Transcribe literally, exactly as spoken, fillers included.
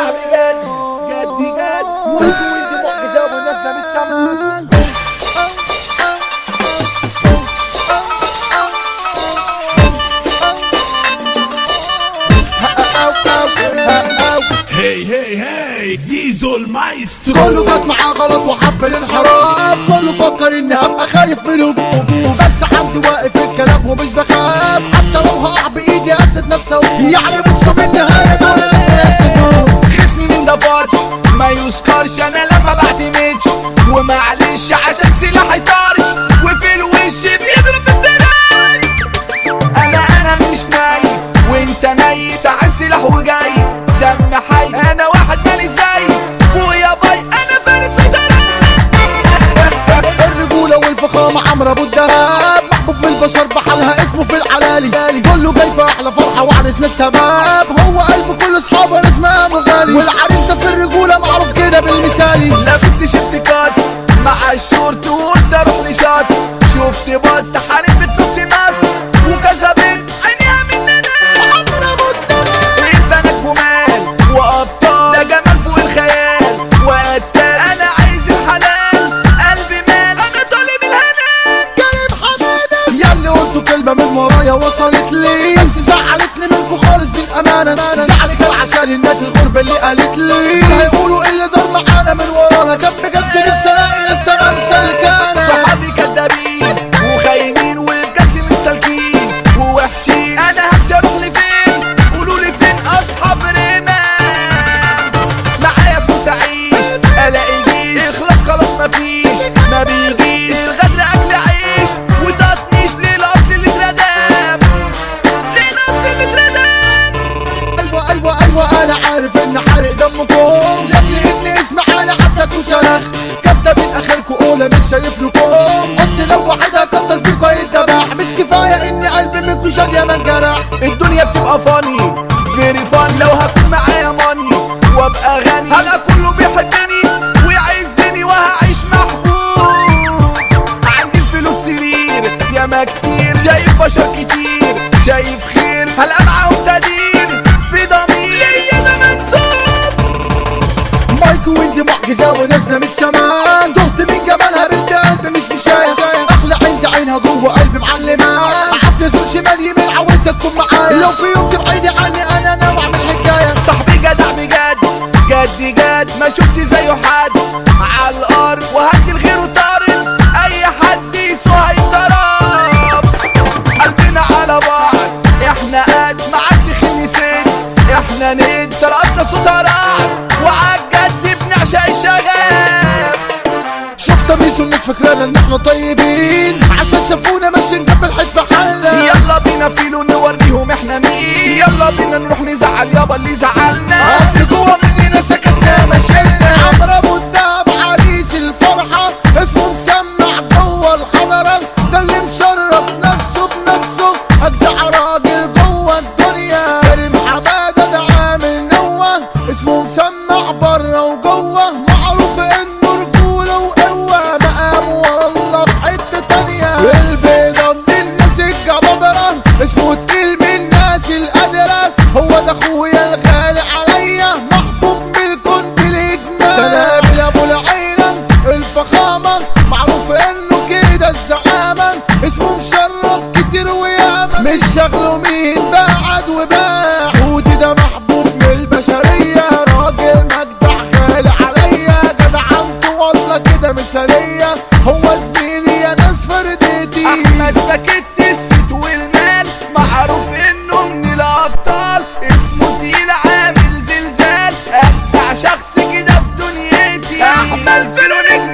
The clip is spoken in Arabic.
صاحبي جد جد جد وانت وانت معجزة ونازلة من السما. هي هي هي زيزو المايسترو. كله جات معاه غلط وحب الانحراف، كله فكر اني هبقى خايف من هجوم، بس عندي واقف الكلام ومش بخاف، حتى لو هقع بايدي اسد نفسه. يعني بصوا بالنهايه دول ناس مالهاش لزوم، خصمي من ده فاتش ما يسكرش، انا لما بعتمدش ومعلش عشان سلاحي طارش، وفي الوش بيضرب بالدراج. انا انا مش نايم وانت نايم، ساعات سلاح وجاي دم حي، انا واحد مالي زي فوق يا باي، انا فارد سيطرة. الرجولة والفخامة عمرو ابو الدهب، محبوب من البشر بحالها اسمه في العلالي، كله جاي في احلى فرحة وعرسنا الشباب، هو قلب كل اصحابه ناس مقامه غالي، والعريس ده في الرجولة معروف كده بالمثالي. لابس تيشيرت كات مع الشورت وقلت اروح لشات، شفت بط حارب بتنط نط وكذا بنت عينيها مننا. عمرو ابو الدهب البنات جمال وابطال، ده جمال فوق الخيال وقتال، انا عايز الحلال قلبي مال، انا طالب الهنان كريم حماده. ياللي قلتوا كلمه من ورايا وصلت لي، بس زعلتني منكم خالص بالامانه، زعلي كان عشان الناس الغربه اللي قالت لي هيقولوا اللي دار معانا من ورانا، كان بجد نفسي الاقي ناس تمام سلكانه. صحابي كدابين وخاينين وبجد مش سالكين ووحشين، انا همشي اروح لفين؟ قولوا لي فين اصحاب ريمان؟ معايا فلوس اعيش الاقي جيش، اخلص خلاص مفيش ما بيجيش، الغدر اكل عيش وتطنيش للاصل اللي اتردم، للاصل اللي اتردم. ايوه ايوه ايوه انا عارف ان حارق دمكم، لكن ابني اسمعاني حتى تشرخ، كدابين اخركم قولة مش شايف لكم، اصل لو واحد هكتر فيكم هيتذبح، مش كفايه ان قلبي منكم شال يا من جرح. الدنيا بتبقى فاني فيري فان لو هكون معايا ماني وابقى غني، هلا كله بيحبني ويعزني وهعيش محبوب، عندي الفلوس سرير ياما كتير، شايف بشر كتير شايف خير، هلا معاهم تقدير بضمير ليا انا منصوب. مايكو ويندي معجزة ونازلة من السما، تهت من جمالها بنت قلبي مش مشاية، احلى عندي عينها جوه قلبي معلمة، عافية زور شمال يمين عاوزها تكون معايا، لو في يوم تبعدي عني انا ناوي اعمل حكاية. صاحبي جدع بجد جد جد ما شفت زيه حد على الارض، وهدي لغيره طارد اي حد يسوى هيتضرب، قلبنا على بعض احنا قد معدي خميسين، احنا ند طلعتنا صوت رعد وعالجد بنعشق الشغاب. شفت ميسو الناس فاكرانا ان احنا طيبين، عشان شافونا ماشيين جنب الحيط في حالنا، يلا بينا فيلو نوريهم احنا مين، يلا بينا نروح نزعل يابا اللي زعلنا، اصل جوه مننا سكتنا مشينا. عمرو ابو الدهب عريس الفرحه، اسمه مسمع جوه الحضره، ده اللي مشرف نفسه بنفسه، اجدع راجل جوه الدنيا، كريم حماده ده عامل نوه، اسمه مسمع بره وجوه، معروف انه رجوله وقوه، مقام والله في حته تانيه، البيضه من الناس الجبابره، اسمه تقيل من الناس القادره، هو ده اخويا الغالي عليا، محبوب من الكون بالاجمال، سلام يا ابو العيله الفخامه، معروف انه كده الزعامه، اسمه مشرف كتير وياما، مش شغله مين بعد وباع، ودي ده محبوب من البشريه، راجل مجدع غالي عليا، جدعنته والله كده مثاليه، هو زميلي يا ناس فردتي، احمد باكيت الست والمال، معروف انه من الابطال، اسمه تقيل عامل زلزال، ابدع شخص كده في دنيتي، احمد فيلو نجم